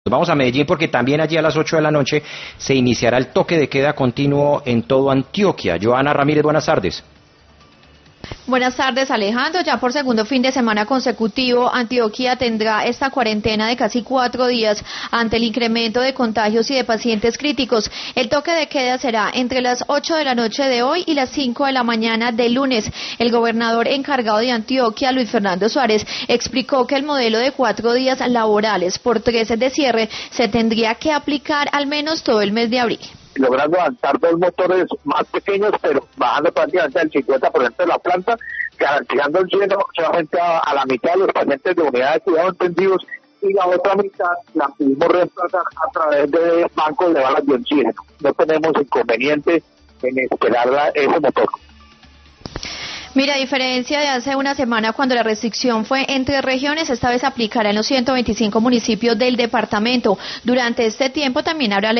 Vamos a Medellín porque también allí a las 8 de la noche se iniciará el toque de queda continuo en todo Antioquia. Joana Ramírez, buenas tardes. Buenas tardes, Alejandro. Ya por segundo fin de semana consecutivo, Antioquia tendrá esta cuarentena de casi 4 días ante el incremento de contagios y de pacientes críticos. El toque de queda será entre las 8 de la noche de hoy y las 5 de la mañana del lunes. El gobernador encargado de Antioquia, Luis Fernando Suárez, explicó que el modelo de 4 días laborales por 13 de cierre se tendría que aplicar al menos todo el mes de abril. Logrando avanzar 2 motores más pequeños, pero bajando prácticamente el 50% de la planta, garantizando el lleno solamente a la mitad de los pacientes de unidad de cuidados intensivos y la otra mitad la pudimos reemplazar a través de bancos de balas de oxígeno. No tenemos inconveniente en esperar ese motor. Mira, a diferencia de hace una semana cuando la restricción fue entre regiones, esta vez aplicará en los 125 municipios del departamento. Durante este tiempo también habrá